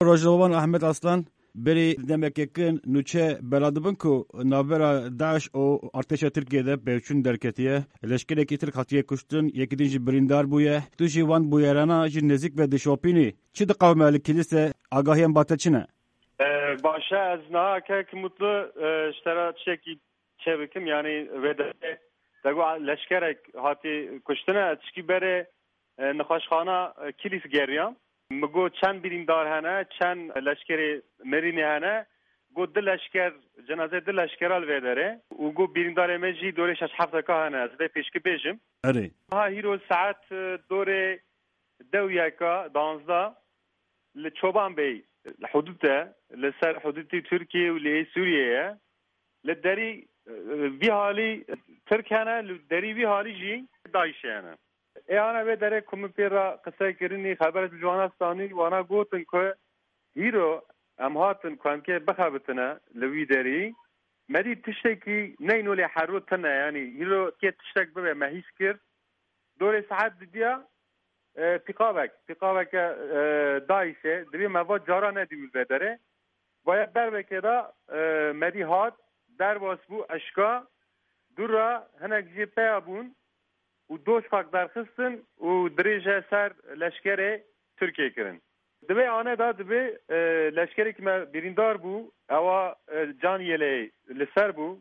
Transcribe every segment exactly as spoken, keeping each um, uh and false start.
روزوان احمد اصلان بری دمککن نوچه بلادبن کو نابرا داعش او ارتش ترکیه ده بچون درکتیه لشکری کی ترک هاتیه کشتن یکی دینج بریندار بویه تو جی وان بویرانا جی نزیک به دشوپینی چی د قومه کلیسه آگاهیم باتچنه باشه از نه که mutlu اشترا چکی چه بکم یعنی وده دگو لشکر هاتی کشتنه چکی بره نخوشخانه کلیس گریام مگو چند بریندار هنه چند لشکر مرینی هنه گو دل لشکر جنازه دل لشکرال ویداره و گو بریندار مجی دورش از هفته که هنه از ده پیشکی بیجم اره ها هیرو ساعت دور دو یکا دانزده لچوبان بی حدوده لسر حدودی ترکیه و لی سوریه لدری وی حالی ترک هنه لدری وی حالی جی دایش هنه ای آنها به داره کمی پیرا قصه کرنی خبرت جوانستانی وانا گوتن که هیرو ام هاتن کن که بخابتنا لوی داری مدی تشتکی نینو لی حروت تنه یعنی هیرو که تشتک ببه مهیس کرد دور ساعت دیا پیقابک پیقابک دایشه دوی مواد جارا ندیول بداره باید بر بکدا مدی هات در واسبو اشکا دور را هنک جی پیابون و دوش فاق درخستن و دریجه سر لشکر ترکیه کرن دوی آنه دا دوی لشکری که ما بریندار بو او جان یلی لسر بو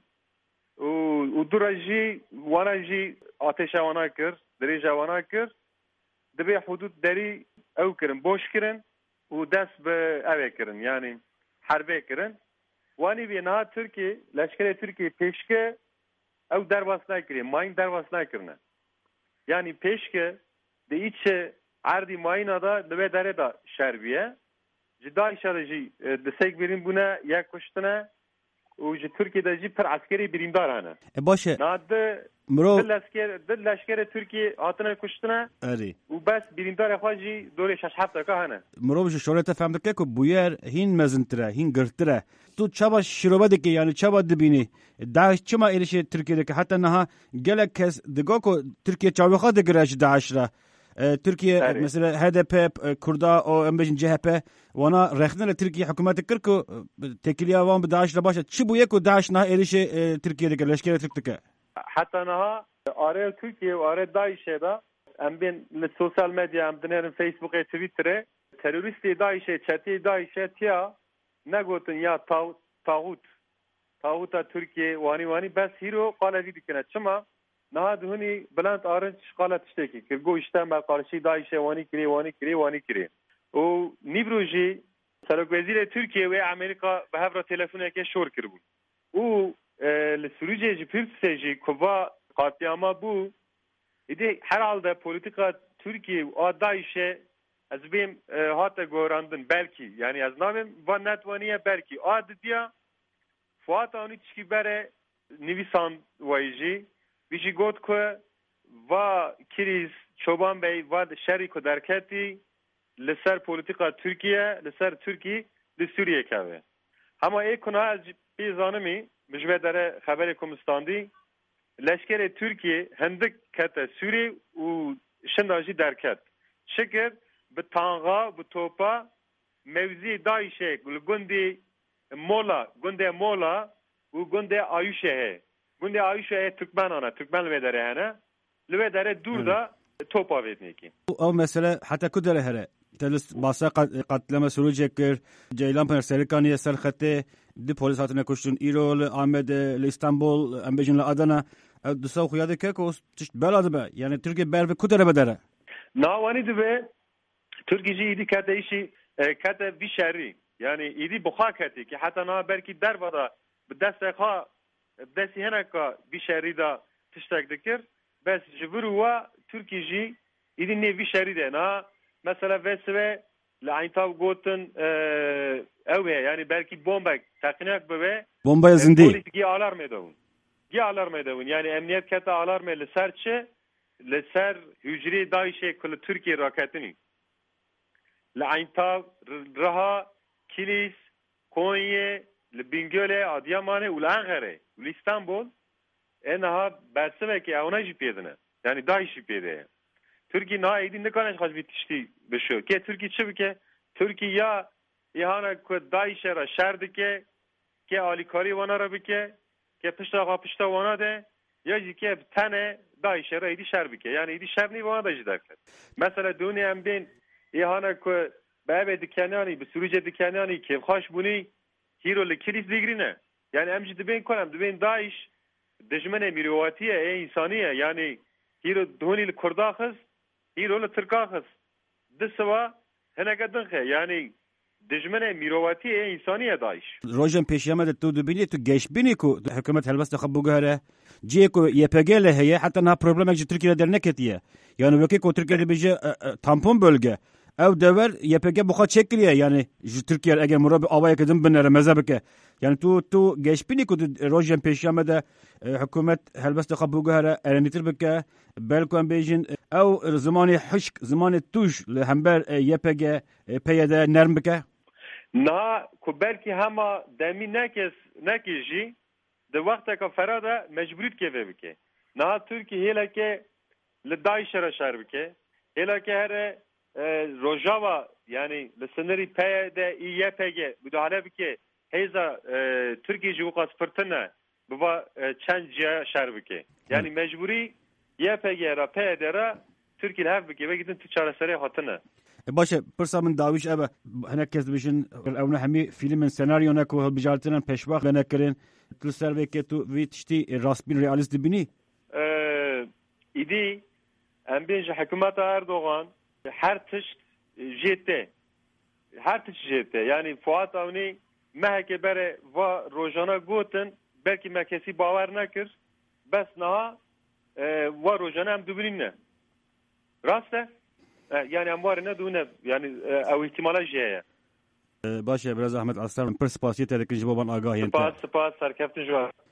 و دور جی وانا جی آتش وانا کر دریجه وانا کر دوی حدود دری او کرن بوش کرن و دست به اوه کرن یعنی حربه کرن وانی بی نا ترکی لشکر ترکی پیشکه او درواس نکرن ماین درواس نکرنه yani peşke de içe ardi mayına da deve dere da şerbiye cida işareci destek verin buna yakıştına o ji Türkiye'de ji per askeri birimdar hane e başı nadı mro dil asker dil askeri Türkiye hatına kuştuna ari و bas birimdar xaji dole şaş hafta ka hane mro ji şorete femdike ku bu yer hin mezintre hin gırtıra tu çaba şirobadeki yani çaba dibini Daesh çima erişe Türkiye'deki hatta naha gelek kes digo ku Türkiye çavıxa de giraj Daesh'la Türkiye mesela H D P Kurda o embejin C H P wana rexnele Türkiye hükümeti kır ku tekiliya van bi Daesh'la başa çi bu yeku Daesh naha erişe Türkiye'deki leşkere Türk'teki hatta naha are Türkiye ve are Daesh'e da em ben sosyal medya em dinerin Facebook'e Twitter'e teröristi Daesh'e çeti Daesh'e tiya ne gotin ya tağut tağuta Türkiye vani vani bas hero qala dikene çama naha duhuni Bülent Arınç qala tişteki ki go işte ma karşı Daesh'e vani kiri vani kiri vani kiri o nibroji Serok Vezir Türkiye ve Amerika به هفرا تلفونه که شور کرد بود او لسوریجی جپرسیجی کوا قاطیاما بو ایده هر halde politika Türkiye o Daesh'e az benim hatta görandın belki yani az namim van netvaniye belki adı diye Fuat onu çıkibere nivisan vayıcı bici got ko va kiriz çoban bey va şerri ko derketi لسر politika Türkiye لسر Türkiye de Suriye kave ama ekona az bizanimi müjvedere haberi komustandi leşkere Türkiye hendik kete Suriye u şindaji derket şeker bi tanga bi topa mevzi Daesh'e gundi mola gundi mola u gundi ayuşe gundi ayuşe Türkmen ana Türkmen vedere hene lvedere durda topa vedneki o mesele hatta kudere here تلس باسا قتلما سروج کر جیلان پر سرکانی سرخته دی پلیس هاتنه کشتن ایرول آمد لاستانبول امبیجن لادنا دوسا خویاده که کوس تشت بلاد به یعنی ترکیه بر به کدره بدره ناوانی دبه ترکیه ایدی کده ایشی کده بی شری یعنی ایدی بخا کتی که حتی نا برکی در ودا به دست خا دستی هنه که بی شری دا تشتک دکر بس جبرو و ترکیه ایدی نه بی شری ده نه مثلا وسوه لعنتاب گوتن اوه yani belki bomba takınak bebe bomba zindi polis gi alarm edun gi alarm edun yani emniyet kata alarm le serçe le ser hücre Daesh'e kul Türkiye raketini لعنتاب raha kilis Konya le Bingöl Adıyaman Ulankara İstanbul enha berseme ki ona jipedine yani Daesh jipede Türkiye na edin ne kadar az bitişti beşo. Ki Türkiye çabuk ki Türkiye ya ihana ku Daesh ra şer dike ke alikari wana ra bike ke pişta pişta wana de ya jî ke tane Daesh ra idi şer bike yani idi şer ni wana da jî derket mesela dünyam bin ihana ku bebe dikenani bi Suriye dikenani ke xaş buni hero le kilis digrine yani em jî dibin konam dibin Daesh dijmene mirovatiye e insaniye yani hero doni le kurdaxız hero le Türkaxız diswa heneke dinxe yani dijmene mirovatiye e insaniye Daesh روژن پیشیامه ده تو دبینی تو گیش بینی کو حکومت هلبست خبو گهره جی کو یپگه له هی حتی نه پروبلم که ترکیه در نکتیه یعنی وکی کو ترکیه بیجه تامپون bölge ev dever ypg bu kadar çekiliyor yani Türkiye eğer murabbi avaya kadın binere mezabike yani tu tu geçbini ku rojen peşyame de hükümet helbeste kabu gahara erenitir bike belkon bejin ev zamanı hışk zamanı tuş le hember ypg peyde nerm bike na ku belki hema demi nekes nekiji de vakte ka ferada mecburit keve bike na Türkiye hele ke le Daesh ra şer bike hele ke her Rojava yani sınırı P D Y P G müdahale bike heza Türkiye Cumhuriyeti fırtına bu çenci şerbike yani mecburi Y P G ra P D ra Türkiye hev bike ve gidin ticaretleri hatına باشه پرسا من داویش ابا هنک کس بشن اون همی فیلم سناریو نکو بجارتن پیشواخت لنکرین تو سر وکی تو ویتشتی راستبین ریالیست بینی ایدی ام بینج حکومت اردوغان her tişt jete her tişt jete yani Fuat Avni mehke bere va rojana goten belki mekesi bavar nakir bes naha va rojana em dubinne raste yani em var ne dune yani ev ihtimala jeye باشه برای زحمت اصلا پر سپاسیت دکن جوابان آگاهی سپاس سپاس سرکفت جواب